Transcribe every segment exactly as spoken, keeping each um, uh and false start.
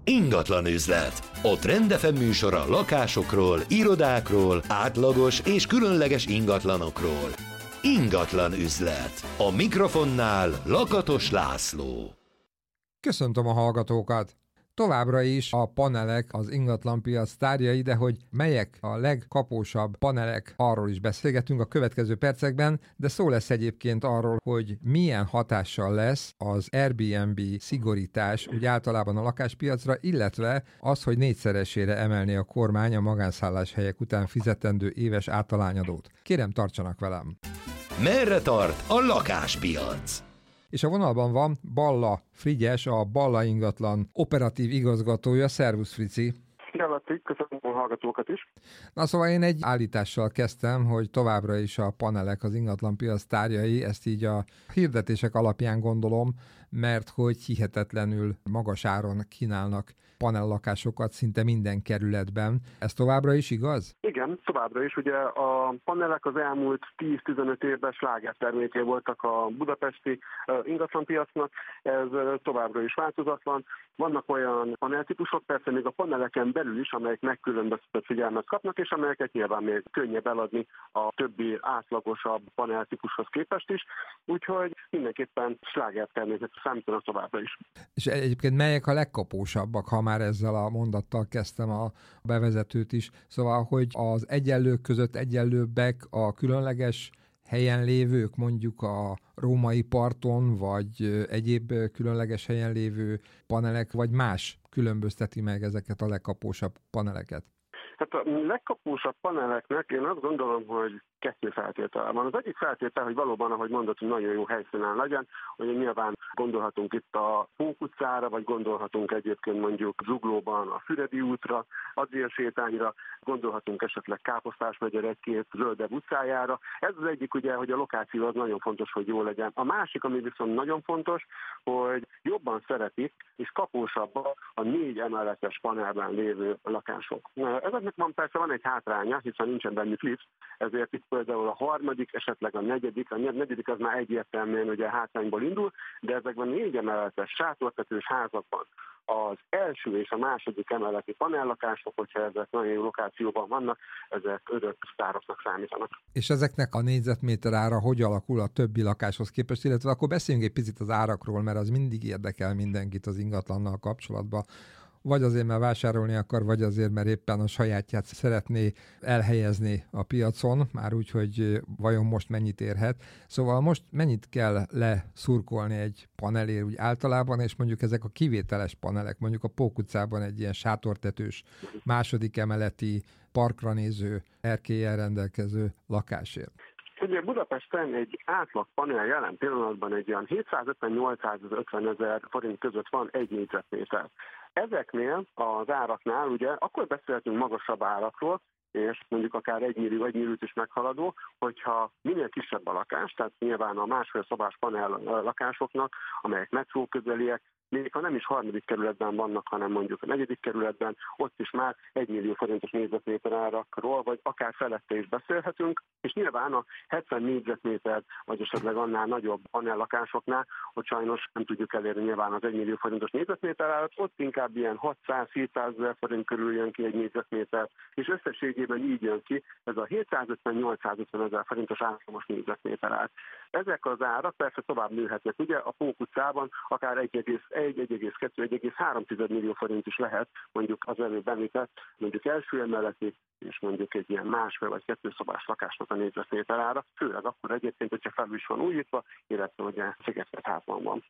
Ingatlan üzlet. A Trend ef em műsora lakásokról, irodákról, átlagos és különleges ingatlanokról. Ingatlan üzlet. A mikrofonnál Lakatos László. Köszöntöm a hallgatókat! Továbbra is a panelek az ingatlanpiac tárgyai, de hogy melyek a legkapósabb panelek, arról is beszélgetünk a következő percekben, de szó lesz egyébként arról, hogy milyen hatással lesz az Airbnb szigorítás úgy általában a lakáspiacra, illetve az, hogy négyszeresére emelni a kormány a magánszálláshelyek után fizetendő éves általányadót. Kérem, tartsanak velem! Merre tart a lakáspiac? És a vonalban van Balla Frigyes, a Balla Ingatlan operatív igazgatója. Szervusz, Frici! Szia, köszönöm a hallgatókat is. Na szóval én egy állítással kezdtem, hogy továbbra is a panelek az ingatlanpiac tárgyai, ezt így a hirdetések alapján gondolom, mert hogy hihetetlenül magas áron kínálnak panellakásokat szinte minden kerületben. Ez továbbra is igaz? Igen, továbbra is. Ugye a panelek az elmúlt tíz-tizenöt évben slágerterméké voltak a budapesti ingatlanpiacnak, ez továbbra is változatlan. Vannak olyan paneltípusok, persze még a paneleken belül is, amelyek megkülönböztetett figyelmet kapnak, és amelyeket nyilván még könnyebb eladni a többi átlagosabb paneltípushoz képest is, úgyhogy mindenképpen slágerterméket számítanak továbbra is. És egyébként melyek a legkapósabbak, ha már ezzel a mondattal kezdtem a bevezetőt is, szóval, hogy az egyenlők között egyenlőbbek a különleges helyen lévők, mondjuk a római parton, vagy egyéb különleges helyen lévő panelek, vagy más különbözteti meg ezeket a legkapósabb paneleket? Hát a legkapósabb paneleknek én azt gondolom, hogy kettő feltétel van. Az egyik feltétel, hogy valóban, ahogy mondod, hogy nagyon jó helyszínen legyen, hogy nyilván gondolhatunk itt a Pók utcára, vagy gondolhatunk egyébként mondjuk Zuglóban a Füredi útra, Adrián sétányra, gondolhatunk esetleg Káposztás megyer egy-két zöldebb utcájára. Ez az egyik ugye, hogy a lokáció az nagyon fontos, hogy jó legyen. A másik, ami viszont nagyon fontos, hogy jobban szeretik és kapósabbak a négy emeletes panelben lévő lakások. Ezeknek van persze van egy hátránya, hiszen nincsen bennük lift, ezért itt például a harmadik, esetleg a negyedik, a negyedik az már egyértelműen ugye hátrányból indul, de ezekben négy emeletes sátortetős házakban az első és a második emeleti panellakások, hogyha ezek nagyon jó lokációban vannak, ezek örök sztároknak számítanak. És ezeknek a négyzetméter ára hogy alakul a többi lakáshoz képest, illetve akkor beszéljünk egy picit az árakról, mert az mindig érdekel mindenkit az ingatlannal kapcsolatban. Vagy azért, mert vásárolni akar, vagy azért, mert éppen a sajátját szeretné elhelyezni a piacon, már úgy, hogy vajon most mennyit érhet. Szóval most mennyit kell leszurkolni egy panelért úgy általában, és mondjuk ezek a kivételes panelek, mondjuk a Pók utcában egy ilyen sátortetős, második emeleti, parkra néző, erkéllyel rendelkező lakásért. Ugye Budapesten egy átlag panel jelen pillanatban egy olyan hétszázötven-nyolcszázötven ezer forint között van egy négyzetméter. Ezeknél az áraknál ugye akkor beszélhetünk magasabb árakról, és mondjuk akár egy millió, egy milliót is meghaladó, hogyha minél kisebb a lakás, tehát nyilván a másfél szobás panel lakásoknak, amelyek metró közeliek, még ha nem is harmadik kerületben vannak, hanem mondjuk a negyedik kerületben, ott is már egy millió forintos négyzetméter árakról, vagy akár felette is beszélhetünk, és nyilván a hetven négyzetméter, vagy esetleg annál nagyobb panellakásoknál, hogy sajnos nem tudjuk elérni nyilván az egy millió forintos négyzetméter árat, ott inkább ilyen hatszáz-hétszáz ezer forint körül jön ki egy négyzetméter, és összességében így jön ki ez a hétszázötven-nyolcszázötven ezer forintos árfolyamos négyzetméter ár. Ezek az árak persze tovább nőhetnek, ugye a Pók utcában akár egy egész egy, egy egész kettő, egy egész három millió forint is lehet, mondjuk az előbb említett, mondjuk első emeleti, és mondjuk egy ilyen másfél vagy kettőszobás lakásnak a négyzetméter ára, főleg akkor egyébként, hogyha felül is van újítva, illetve ugye szigetelt házban van.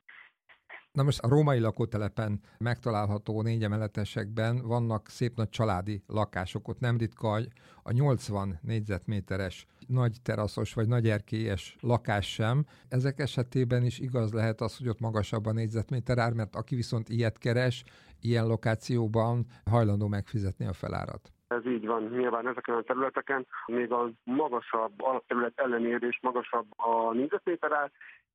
Na most a római lakótelepen megtalálható négyemeletesekben vannak szép nagy családi lakások, ott nem ritka a nyolcvan négyzetméteres nagy teraszos vagy nagy erkélyes lakás sem. Ezek esetében is igaz lehet az, hogy ott magasabb a négyzetméter ár, mert aki viszont ilyet keres, ilyen lokációban hajlandó megfizetni a felárat. Ez így van, nyilván ezeken a területeken még a magasabb alapterület ellenére is magasabb a négyzetméter ár,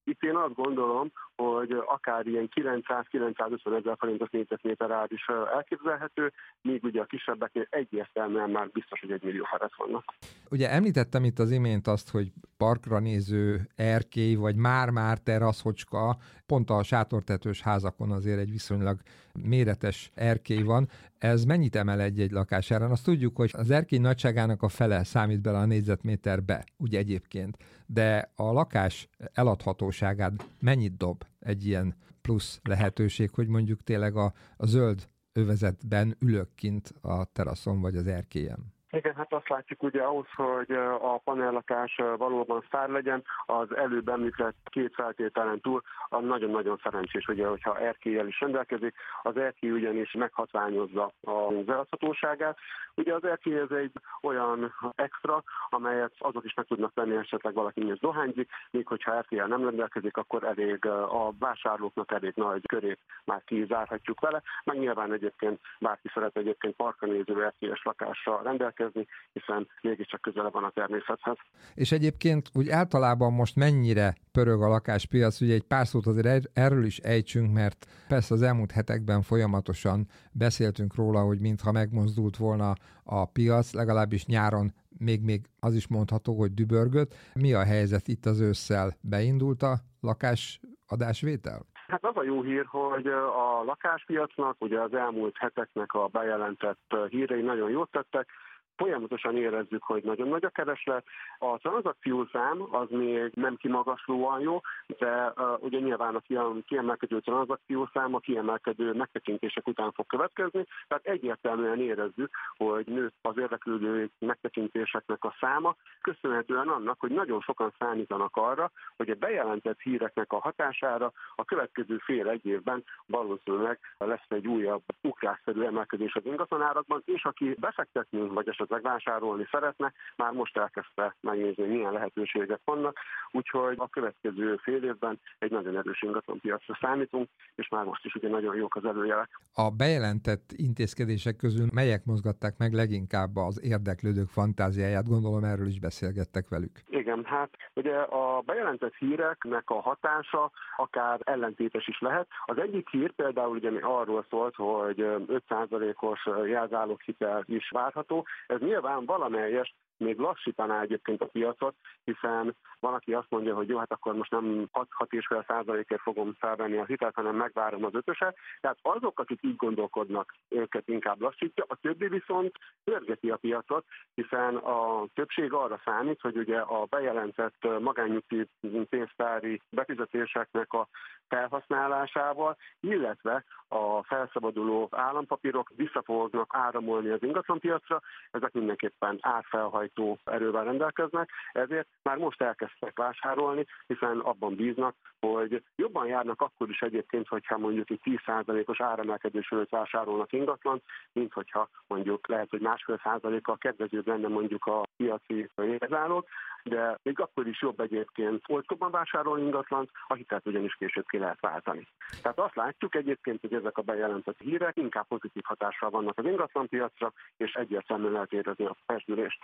Itt én azt gondolom, hogy akár ilyen kilencszáz-kilencszázötven ezer forintos négyzetméter ár is elképzelhető, míg ugye a kisebbeknél egyértelműen már biztos, hogy egy millió felett vannak. Ugye említettem itt az imént azt, hogy parkra néző erkély, vagy már-már teraszocska, pont a sátortetős házakon azért egy viszonylag méretes erkély van. Ez mennyit emel egy-egy lakásárán? Azt tudjuk, hogy az erkély nagyságának a fele számít bele a négyzetméterbe, ugye egyébként, de a lakás eladhatóságát mennyit dob egy ilyen plusz lehetőség, hogy mondjuk tényleg a, a zöld övezetben ülök kint a teraszon vagy az erkélyen? Igen, hát azt látjuk ugye ahhoz, hogy a panellakás valóban sztár legyen, az előbb említett két feltételen túl a nagyon-nagyon szerencsés, ugye, hogyha erkéllyel is rendelkezik, az erkély ugyanis meghatványozza az eladhatóságát. Ugye az erkély ez egy olyan extra, amelyet azok is meg tudnak venni, esetleg valaki is dohányzik, még hogyha erkéllyel nem rendelkezik, akkor elég a vásárlóknak elég nagy körét már kizárhatjuk vele, meg nyilván egyébként bárki szeret egyébként parkra néző erkélyes lakásra rendelkezni, hiszen mégiscsak közelebb van a természethez. És egyébként úgy általában most mennyire pörög a lakáspiac, ugye egy pár szót azért erről is ejtsünk, mert persze az elmúlt hetekben folyamatosan beszéltünk róla, hogy mintha megmozdult volna a piac, legalábbis nyáron még-még az is mondható, hogy dübörgött. Mi a helyzet itt az ősszel? Beindult a lakásadásvétel? Hát az a jó hír, hogy a lakáspiacnak ugye az elmúlt heteknek a bejelentett hírei nagyon jót tettek. Folyamatosan érezzük, hogy nagyon nagy a kereslet. A tranzakciószám az még nem kimagaslóan jó, de uh, ugye nyilván a kiemelkedő tranzakciószám a kiemelkedő megtekintések után fog következni, tehát egyértelműen érezzük, hogy nőtt az érdeklődő megtekintéseknek a száma, köszönhetően annak, hogy nagyon sokan számítanak arra, hogy a bejelentett híreknek a hatására a következő fél egy évben valószínűleg lesz egy újabb ugrásszerű emelkedés az ingatlanárakban, és aki befektetni vagy esetleg vásárolni szeretne, már most elkezdte megnézni, milyen lehetőségek vannak, úgyhogy a következő fél évben egy nagyon erős ingatlanpiacra számítunk, és már most is ugye nagyon jók az előjelek. A bejelentett intézkedések közül melyek mozgatták meg leginkább az érdeklődők fantáziáját? Gondolom, erről is beszélgettek velük. Igen, hát ugye a bejelentett híreknek a hatása akár ellentétes is lehet. Az egyik hír például ugye arról szólt, hogy öt százalékos jelzáloghitel is várható. Ez nyilván valamelyest még lassítaná egyébként a piacot, hiszen van, aki azt mondja, hogy jó, hát akkor most nem hat egész öt százalékért fogom felvenni a hitelt, hanem megvárom az ötöset. Tehát azok, akik így gondolkodnak, őket inkább lassítja, a többi viszont pörgeti a piacot, hiszen a többség arra számít, hogy ugye a bejelentett magánnyugdíj pénztári befizetéseknek a felhasználásával, illetve a felszabaduló állampapírok vissza fognak áramolni az ingatlanpiacra, ezek mindenképpen árfelhajtó erővel rendelkeznek, ezért már most elkezdtek vásárolni, hiszen abban bíznak, hogy jobban járnak akkor is egyébként, hogyha mondjuk egy tíz százalékos áremelkedés előtt vásárolnak ingatlant, mint hogyha mondjuk lehet, hogy másfél százalékkal kedvezőbb lenne mondjuk a piaci jelzálog, de még akkor is jobb egyébként olcsóbban vásárolni ingatlant, a hitelt ugyanis később ki lehet váltani. Tehát azt látjuk egyébként, hogy ezek a bejelentett hírek inkább pozitív hatással vannak az ingatlanpiacra, és egyértelműen lehet érezni a felsülést.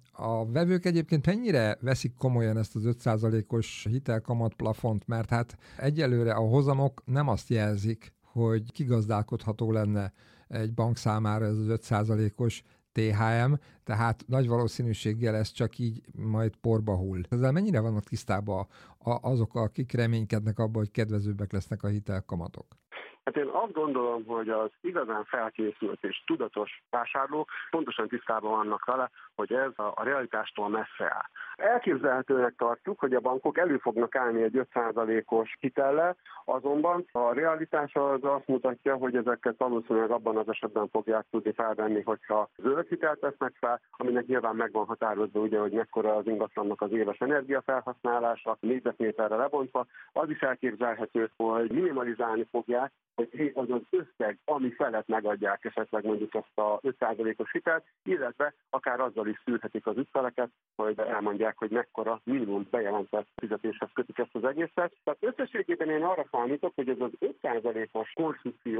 A vevők egyébként mennyire veszik komolyan ezt az öt százalékos hitelkamat plafont, mert hát egyelőre a hozamok nem azt jelzik, hogy kigazdálkodható lenne egy bank számára ez az öt százalékos té há em, tehát nagy valószínűséggel ez csak így majd porba hull. Ezzel mennyire vannak tisztában azok, akik reménykednek abban, hogy kedvezőbbek lesznek a hitelkamatok? Hát én azt gondolom, hogy az igazán felkészült és tudatos vásárlók pontosan tisztában vannak vele, hogy ez a realitástól messze áll. Elképzelhetőnek tartjuk, hogy a bankok elő fognak állni egy öt százalékos hitellel, azonban a realitás az azt mutatja, hogy ezeket valószínűleg abban az esetben fogják tudni felvenni, hogyha zöld hitelt vesznek fel, aminek nyilván meg van határozva, ugye, hogy mekkora az ingatlannak az éves energiafelhasználása, négyzetméterre lebontva. Az is elképzelhető, hogy minimalizálni fogják, hogy az az összeg, ami felett megadják esetleg mondjuk ezt a öt százalékos hitelt, illetve akár azzal is szűrhetik az ügyfeleket, hogy elmondják, hogy mekkora minimum bejelentett fizetéshez kötik ezt az egészet. Tehát összességében én arra számítok, hogy ez az öt százalékos konstrukció,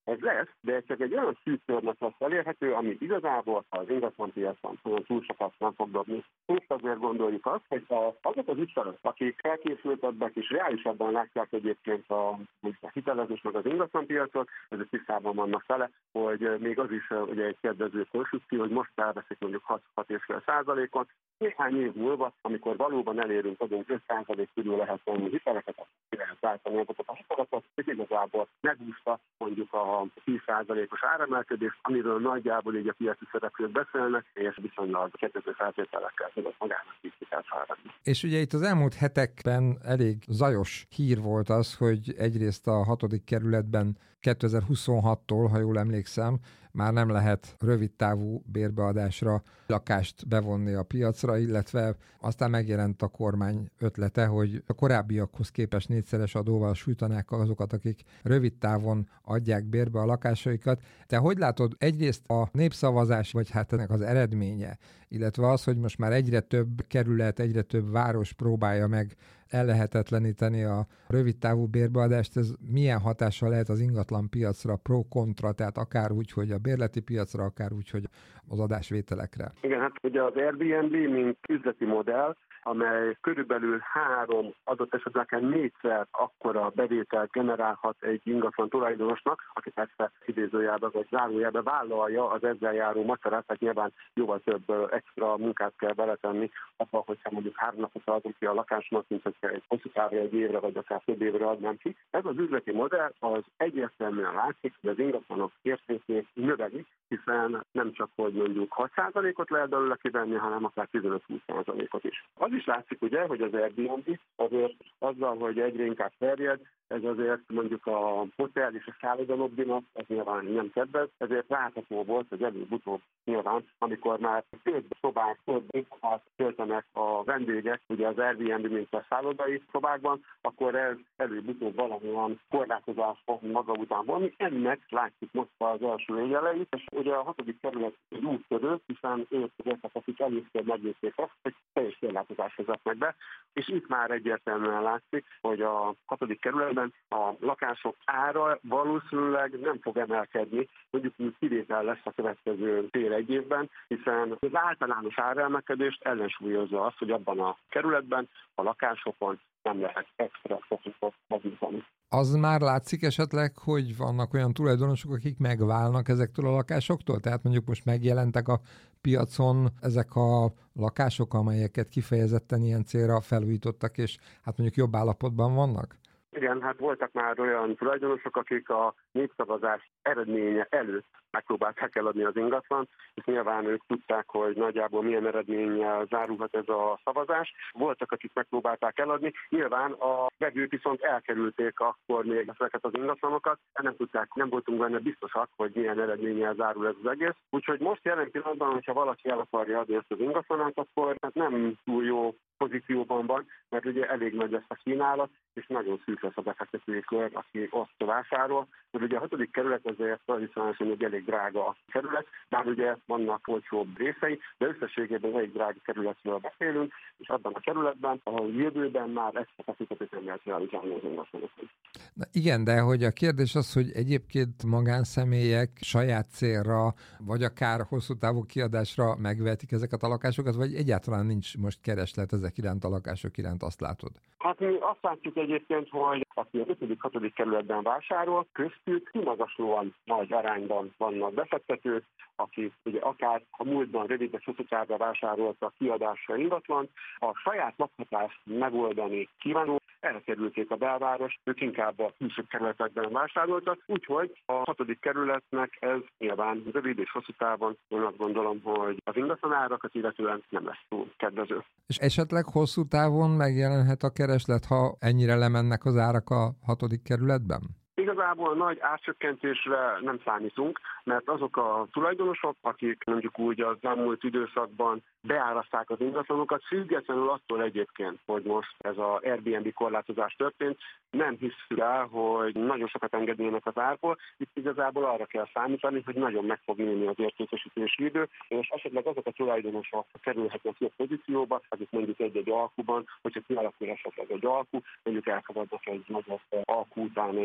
Ez lesz, de csak egy olyan szűk körnek lesz elérhető, ami igazából az ingatlanpiacon olyan túl sokat nem fog dobni. És azért gondoljuk azt, hogy azok az ügyfelek, akik felkészültebbek és reálisabban látják egyébként a, a hitelezés meg az ingatlanpiacot, ezek tisztában vannak vele, hogy még az is ugye egy kedvező konstrukció, hogy most elveszik mondjuk hat és fél százalékon, néhány év múlva, amikor valóban elérünk, adunk öt százalék körül lehet venni hiteleket, akkor ki lehet váltani azokat a hiteleket, és igazából megúszta mondjuk a tíz százalékos áremelkedést, amiről nagyjából így a piaci szereplők beszélnek, és viszonylag kedvező feltételekkel tudott magának is hitelt felvenni. És ugye itt az elmúlt hetekben elég zajos hír volt az, hogy egyrészt a hatodik kerületben kétezer-huszonhattól, ha jól emlékszem, már nem lehet rövidtávú bérbeadásra lakást bevonni a piacra, illetve aztán megjelent a kormány ötlete, hogy a korábbiakhoz képest négyszeres adóval sújtanák azokat, akik rövid távon adják bérbe a lakásaikat. Te hogy látod egyrészt a népszavazás, vagy hát ennek az eredménye, illetve az, hogy most már egyre több kerület, egyre több város próbálja meg ellehetetleníteni a rövidtávú bérbeadást, ez milyen hatással lehet az ingatlan piacra, pro-kontra, tehát akár úgy, hogy a bérleti piacra, akár úgy, hogy az adásvételekre? Igen, hát ugye az Airbnb, mint üzleti modell, amely körülbelül három, adott esetben négyszer akkora bevételt generálhat egy ingatlan tulajdonosnak, aki persze idézőjelben vagy zárójelben vállalja az ezzel járó macerát, tehát nyilván jóval több extra munkát kell beletenni, abban, hogyha mondjuk három napot adunk ki a lakásnak, mint hogyha egy hosszú távra, egy évre, vagy akár több évre adnám ki. Ez az üzleti modell az egyértelműen látszik, hogy az ingatlanok értékét növeli, hiszen nem csak, hogy mondjuk hat százalékot lehet belőle kivenni, hanem akár tizenöt-húsz százalékot is. Az is látszik ugye, hogy az Airbnb azért azzal, hogy egyre inkább terjed, ez azért mondjuk a hotel és a szállodalobbinak, ez nyilván nem kedvez, ezért látható volt, hogy előbb-utóbb nyilván, amikor már több szobák, több éjszakát töltenek a vendégek, ugye az Airbnb, mint a szállodai szobákban, akkor ez előbb-utóbb valamilyen korlátozás fog maga után vonni. Ennek látjuk most az első éjjeleit, és ugye a hatodik kerület egy úttörő, hiszen ők azok, akik először megnézték azt, hogy teljes korlátozás vezetnek be, és itt már egyértelműen látszik, hogy a hatodik kerületben a lakások ára valószínűleg nem fog emelkedni, mondjuk kivétel lesz a következő fél egy évben, hiszen az általános áremelkedést ellensúlyozza azt, hogy abban a kerületben a lakásokon nem lehet extra profitot megnyitani. Az már látszik esetleg, hogy vannak olyan tulajdonosok, akik megválnak ezektől a lakásoktól? Tehát mondjuk most megjelentek a piacon ezek a lakások, amelyeket kifejezetten ilyen célra felújítottak, és hát mondjuk jobb állapotban vannak? Igen, hát voltak már olyan tulajdonosok, akik a népszavazás eredménye előtt megpróbálták eladni az ingatlan, és nyilván ők tudták, hogy nagyjából milyen eredménnyel zárulhat ez a szavazás. Voltak, akik megpróbálták eladni, nyilván a vevők viszont elkerülték akkor még ezeket az ingatlanokat, nem tudták, nem voltunk benne biztosak, hogy milyen eredménnyel zárul ez az egész. Úgyhogy most jelen pillanatban, hogyha valaki el akarja adni ezt az ingatlanát, akkor hát nem túl jó pozícióban van, mert ugye elég nagy lesz a kínálat, és nagyon szűk lesz a befektetői kör, aki azt vásárol. Mert ugye a hatodik kerület azért tradicionálisan egy elég drága a kerület, bár ugye vannak olcsóbb részei, de összességében egy drága kerületről beszélünk, és abban a kerületben, ahol jövőben már ezt a befektetőt nem lehet realizálni az ingatlanokon. Na igen, de hogy a kérdés az, hogy egyébként magánszemélyek saját célra, vagy akár hosszú távú kiadásra megvehetik ezeket a lakásokat, vagy egyáltalán nincs most kereslet ezek iránt, a lakások iránt, azt látod? Hát mi azt látjuk egyébként, hogy aki az ötödik-hatodik kerületben vásárol, köztük kimagaslóan nagy arányban vannak befektetők, akik ugye akár a múltban rövid hosszú távra vásároltak kiadásra ingatlan, a saját lakhatást megoldani kívánó, elkerülték a belváros, ők inkább a külső kerületekben vásároltak, úgyhogy a hatodik kerületnek ez nyilván rövid és hosszú távon, én azt gondolom, hogy az ingatlanárakat illetően nem lesz túl kedvező. És esetleg hosszú távon megjelenhet a kereslet, ha ennyire lemennek az árak a hatodik kerületben? Igazából nagy árcsökkentésre nem számítunk, mert azok a tulajdonosok, akik mondjuk úgy az elmúlt időszakban beáraszták az ingatlanokat, függetlenül attól egyébként, hogy most ez az Airbnb korlátozás történt, nem hiszük el, hogy nagyon sokat engednének az árból. Itt igazából arra kell számítani, hogy nagyon meg fog nőni az értékesítési idő, és esetleg azok a tulajdonosok kerülhetnek jobb pozícióba, akik mondjuk egy-egy alkuban, hogyha kialakul esetleg egy alku, mondjuk elfogadnak egy nagyobb alku után egy, egy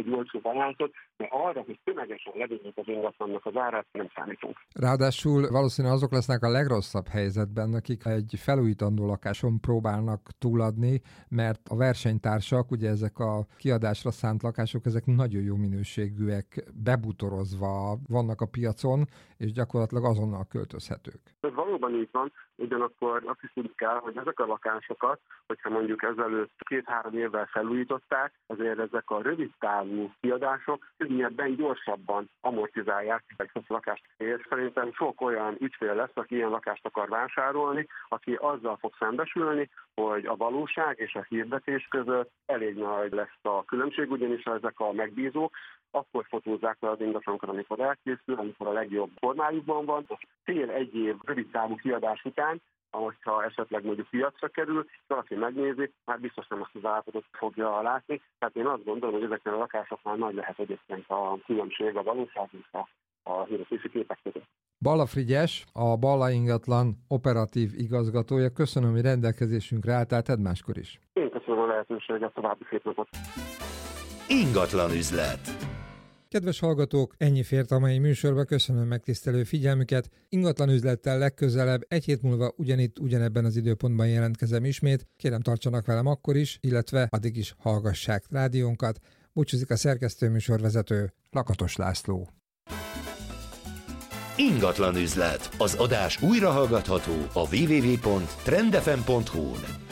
egy olcsó barátot, de arra, hogy tömegesen levigyük az ingatlannak az árát, nem számítunk. Ráadásul valószínűleg azok lesznek a legrosszabb helyzetben, akik egy felújítandó lakáson próbálnak túladni, mert a versenytársak, ugye ezek a kiadásra szánt lakások, ezek nagyon jó minőségűek, bebutorozva vannak a piacon, és gyakorlatilag azonnal költözhetők. Ez valóban így van, ugyanakkor azt is tudni kell, hogy ezek a lakásokat, hogyha mondjuk ezelőtt két-három évvel felújították, azért ezek a rövid távú kiadások könnyebben, gyorsabban amortizálják ezt a lakást. És szerintem sok olyan ügyfél lesz, aki ilyen lakást akar vásárolni, aki azzal fog szembesülni, hogy a valóság és a hirdetés között elég nagy lesz a különbség, ugyanis ezek a megbízók akkor fotózzák le az ingatlanokat, amikor elkészül, amikor a legjobb formájukban van. Fél-egy év rövid távú kiadás után, ahogyha esetleg mondjuk piacra kerül, valaki megnézi, már biztos nem azt az állapotot fogja látni. Tehát én azt gondolom, hogy ezeknél a lakásoknál nagy lehet egyébként a különbség a valóság és a, a hirdetési képek között. Balla Frigyes, a Balla ingatlan operatív igazgatója. Köszönöm, hogy rendelkezésünkre álltál, tedd máskor is. Én köszönöm a lehetőséget, további szép napot. Ingatlan üzlet. Kedves hallgatók, ennyi fért a mai műsorba, köszönöm megtisztelő figyelmüket. Ingatlan üzlettel legközelebb, egy hét múlva ugyanitt, ugyanebben az időpontban jelentkezem ismét. Kérem, tartsanak velem akkor is, illetve addig is hallgassák rádiónkat. Búcsúzik a szerkesztő műsorvezető, Lakatos László. Ingatlan üzlet. Az adás újra hallgatható a double-u double-u double-u pont trend f m pont h u-n.